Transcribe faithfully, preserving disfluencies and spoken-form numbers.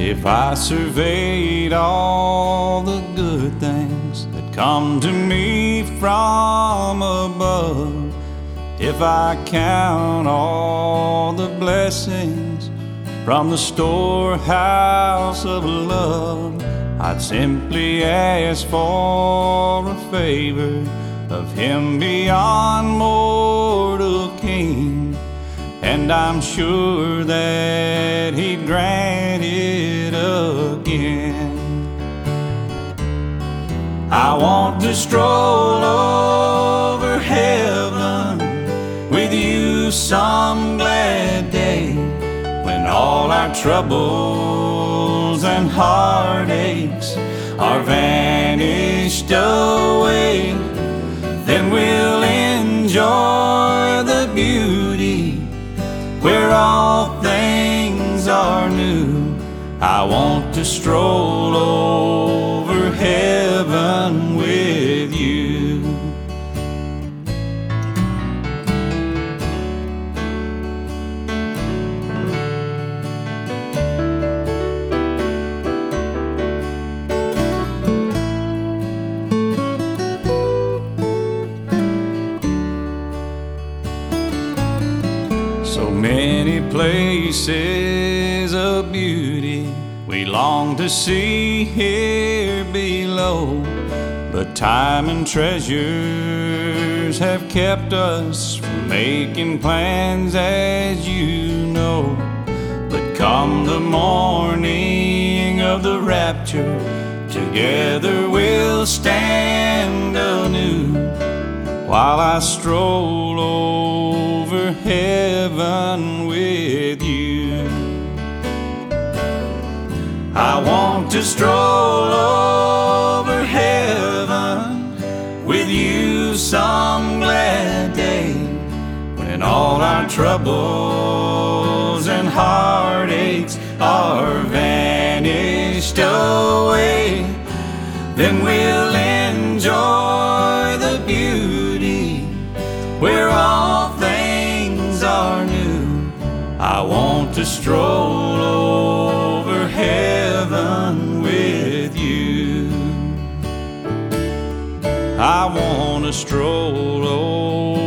If I surveyed all the good things that come to me from above, if I count all the blessings from the storehouse of love, I'd simply ask for a favor of Him beyond mortal king, and I'm sure that He'd grant it again. I want to stroll over heaven with you some glad day, when all our troubles and heartaches are vanished away. Then we'll enjoy the beauty where all things are new. I want to stroll over heaven with you. So many places of beauty we long to see here below, but time and treasures have kept us from making plans, as you know. But come the morning of the rapture, together we'll stand anew, while I stroll over heaven with you. I want to stroll over heaven with you some glad day, when all our troubles and heartaches are vanished away. Then we'll enjoy the beauty where all things are new. I want to stroll over heaven with you. I want to stroll over